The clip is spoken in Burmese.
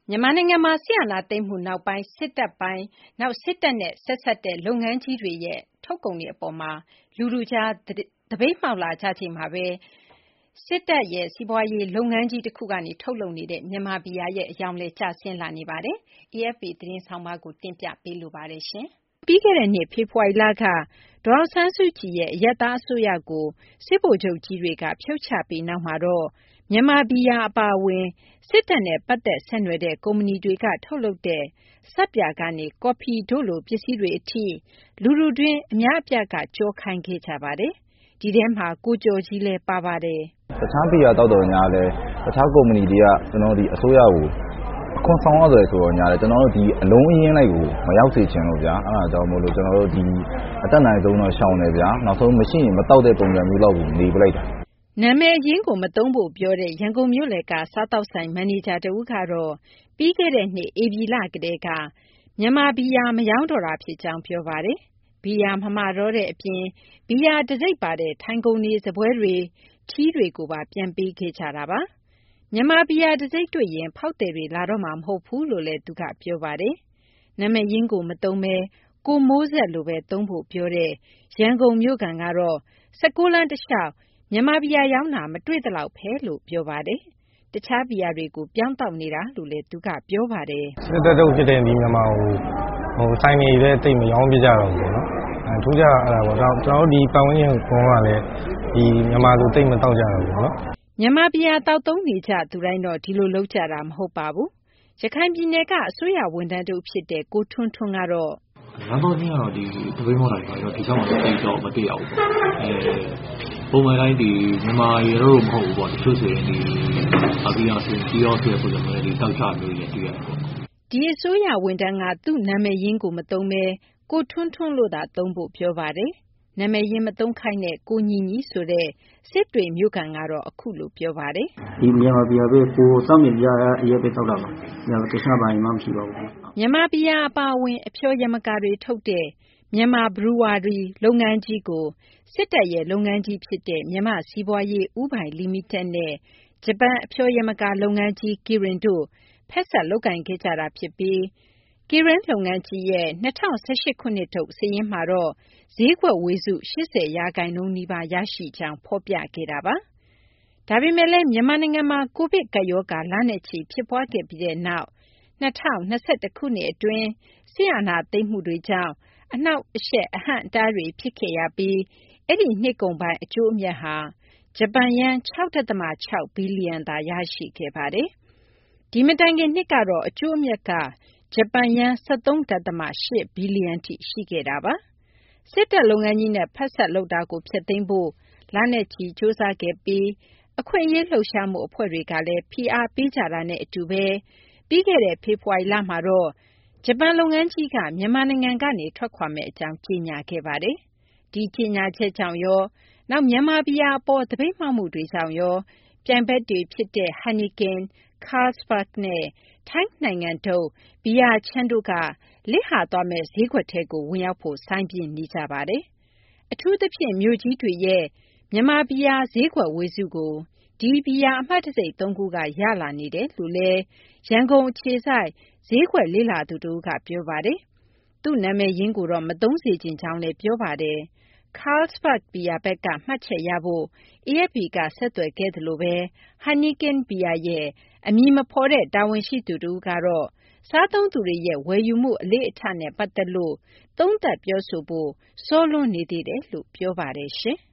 မြန်မာနိုင်ငံမှာစစ်အာဏာသိမ်းမှုနောက်ပိုင်းစစ်တပ်ပိုင်းနောက်စစ်တပ်နဲ့ဆက်ဆက်တဲ့လုပ်ငန်းကြီးတွေရဲ့ထုတ်ကုန်တွေအပေါ်မှာလူထုကြားသပိတ်မှောက်လာကြချိန်မှာပဲစစ်တပ်ရဲ့စီးပွားရေးလုပ်ငန်းကြီးတစ်ခုကနေထုတ်လုပ်နေတဲ့မြန်မာဘီယာရဲ့အယောင်လဲကျဆင်းလာနေပါတယ်။ AFP သတင်းဆောင်မကိုတင်ပြပေးလိုပါတယ်ရှင်။ပြီးခဲ့တဲ့နှစ်ဖေဖော်ဝါရီလကဒေါ်အောင်ဆန်းစုကြည်ရဲ့အရက်သားအစိုးရကိုစစ်ဗိုလ်ချုပ်ကြီးတွေကဖြုတ်ချပြီးနောက်မှာတော့မြန်မာဘီယာအပါအဝင်စစ်တပ်နဲ့ပတ်သက်ဆက်နွယ်တဲ့ကုမ္ပဏီတွေကထုတ်လုပ်တဲ့ဆပ်ပြာကနေကော်ဖီတို့လိုပစ္စည်းတွေအထိလူထုတွင်းအများအပြားကကြောခိုင်းခဲ့ကြပါတယ်။ဒီထဲမှာကိုကျော်ကြီးလည်းပါပါတယ်။တခြားဘီယာတောက်တော်ညာလဲတခြားကုမ္ပဏီတွေကကျွန်တော်ဒီအစိုးရကိုအခွန်ဆောင်ရတယ်ဆိုတော့ညာလဲကျွန်တော်တို့ဒီအလုံးအရင်းလိုက်ကိုမရောက်စေချင်လို့ဗျာ။အဲ့ဒါကြောင့်မို့လို့ကျွန်တော်တို့ဒီအတက်နိုင်ဆုံးတော့ရှောင်နေဗျာ။နောက်ဆုံးမရှိရင်မတောက်တဲ့ပုံစံမျိုးလောက်ကိုနေပလိုက်တာ။နာမည်ရင်းကိုမသုံးဖို့ပြောတဲ့ရန်ကုန်မြို့လယ်ကစားတောက်ဆိုင်မန်နေဂျာတဦးကတော့ပြီးခဲ့တဲ့နှစ်ဧပြီလကတည်းကမြန်မာဘီယာမရောင်းတော့တာဖြစ်ကြောင်းပြောပါတယ်။ဘီယာမမှာတော့တဲ့အပြင်ဘီယာတစိပ်ပါတဲ့ထိုင်ကုန်တွေစပွဲတွေထီးတွေကိုပါပြန်ပေးခဲ့ကြတာပါ။မြန်မာဘီယာတစိပ်တွေ့ရင်ဖောက်တယ်တွေလာတော့မှာမဟုတ်ဘူးလို့လည်းသူကပြောပါတယ်။နာမည်ရင်းကိုမသုံးပဲကိုမိုးဆက်လိုပဲသုံးဖို့ပြောတဲ့ရန်ကုန်မြို့ကန်ကတော့16လမ်းတစ်လျှောက်မြန်မာဘီယာရောင်းတာမတွေ့သလောက်ပဲလို့ပြောပါတယ်။တခြားဘီယာတွေကိုပြောင်းတောက်နေတာလို့လည်းသူကပြောပါတယ်။စစ်တပ်တို့ဖြစ်တဲ့ဒီမြန်မာကိုဆိုင်နေလည်းတိတ်မရောင်းပြကြတော့ဘူးနော်။ထူးခြားအဲ့ဒါပေါ့ကျွန်တော်တို့ဒီပတ်ဝန်းကျင်ကုန်းကလည်းဒီမြန်မာကိုတိတ်မတောက်ကြတော့ဘူးနော်။မြန်မာဘီယာတောက်သုံးနေကြသူတိုင်းတော့ဒီလိုလုပ်ကြတာမဟုတ်ပါဘူး။ရခိုင်ပြည်နယ်ကအစိုးရဝန်ထမ်းတို့ဖြစ်တဲ့ကိုထွန်းထွန်းကတော့လမ်းပေါ်ကြီးကတော့ဒီသပိတ်မော်တာတွေတော့ဒီဆောင်မှာတိတ်တော့မသိရဘူး။ပုံမှန်တိုင်းဒီမြန်မာရေတော့မဟုတ်ဘူးပေါ့တချို့ဆိုရင်ဒီအဘီယာဆိုရင်ဒီရောဆိုတဲ့ပုံစံမျိုးတွေတောက်ချမျိုးတွေတွေ့ရတယ်ပေါ့။ဒီအစိုးရဝန်ထမ်းကသူ့နာမည်ရင်းကိုမသုံးပဲကိုထွန်းထွန်းလို့သာသုံးဖို့ပြောပါတယ်။နာမည်ရင်းမသုံးခိုင်းတဲ့ကိုညီညီဆိုတဲ့စစ်တွေမြို့ကန်ကတော့အခုလိုပြောပါတယ်။ဒီမြန်မာဘီယာပဲကိုစောင့်နေကြအရက်ပဲတောက်တာပါ။ညာတခြားဘာမှမရှိပါဘူး။မြန်မာဘီယာအပါအဝင်အဖျော်ယမကာတွေထုတ်တဲ့မြန်မာဘရူဝါရီလုပ်ငန်းကြီးကိုစစ်တပ်ရဲ့လုပ်ငန်းကြီးဖြစ်တဲ့မြန်မာစီးပွားရေးဦးပိုင်လီမိတက်နဲ့ဂျပန်အဖျော်ယမကာလုပ်ငန်းကြီးကီရင်တို့ဖက်ဆက်လုပ်ကင်ခဲ့ကြတာဖြစ်ပြီးကီရင်လုပ်ငန်းကြီးရဲ့2018ခုနှစ်ထုတ်စာရင်းမှာတော့ဈေးကွက်ဝေစု80%နီးပါးရရှိကြောင်းဖော်ပြခဲ့တာပါ။ဒါပေမဲ့လည်းမြန်မာနိုင်ငံမှာကိုဗစ်ကပ်ရောဂါလနဲ့ချီဖြစ်ပွားခဲ့ပြီးတဲ့နောက်2021ခုနှစ်အတွင်းဆီယနာသိမ်းမှုတွေကြောင့်အနောက်အရှက်အဟန့်အတားတွေဖြစ်ခဲ့ရပြီးအဲ့ဒီနှစ်ကုန်ပိုင်းအကျိုးအမြတ်ဟာဂျပန်ယန်း 6.6 ဘီလီယံသာရရှိခဲ့ပါတယ်။ဒီမတိုင်ခင်နှစ်ကတော့အကျိုးအမြတ်ကဂျပန်ယန်း 13.8 ဘီလီယံထိရှိခဲ့တာပါ။စစ်တပ်လုပ်ငန်းကြီးနဲ့ဖက်ဆက်လုပ်တာကိုဖျက်သိမ်းဖို့လနဲ့ချီစ조사ခဲ့ပြီးအခွင့်အရေးလှုပ်ရှားမှုအဖွဲ့တွေကလည်းဖိအားပေးကြတာနဲ့အတူပဲပြီးခဲ့တဲ့ဖေဖော်ဝါရီလမှာတော့ဂျပန်လုပ်ငန်းကြီးကမြန်မာနိုင်ငံကနေထွက်ခွာမယ့်အကြောင်းကြေညာခဲ့ပါတယ်။ဒီကြေညာချက်ကြောင့်ရောနောက်မြန်မာဘီယာအပေါ်သပိတ်မှောက်မှုတွေကြောင့်ရောပြိုင်ဘက်တွေဖြစ်တဲ့ Heineken, Carlsberg နဲ့ထိုင်းနိုင်ငံထုတ်ဘီယာချမ်းတို့ကလစ်ဟာသွားမဲ့ဈေးကွက်ထဲကိုဝင်ရောက်ဖို့စိုင်းပြင်းနေကြပါတယ်။အထူးသဖြင့်မြို့ကြီးတွေရဲ့မြန်မာဘီယာဈေးကွက်ဝေစုကိုဒီဘီယာအမှတ်တစိတ်3ခုကရလာနေတယ်လို့လည်းရန်ကုန်အခြေစိုက်ဈေးကွက်လေ့လာသူတို့ကပြောပါတယ်။သူ့နာမည်ရင်းကိုတော့မသုံးစေချင်ကြောင်းလည်းပြောပါတယ်။ Carlsberg ဘီယာဘက်ကမှတ်ချက်ရဖို့ AFP ကဆက်သွယ်ခဲ့သလိုပဲ Heineken ဘီယာရဲ့အမည်မဖော်တဲ့တာဝန်ရှိသူတဦးကတော့စားသုံးသူတွေရဲ့ဝယ်ယူမှုအလေ့အထနဲ့ပတ်သက်လို့သုံးသပ်ပြောဆိုဖို့စောလွန်းနေသေးတယ်လို့ပြောပါတယ်ရှင်။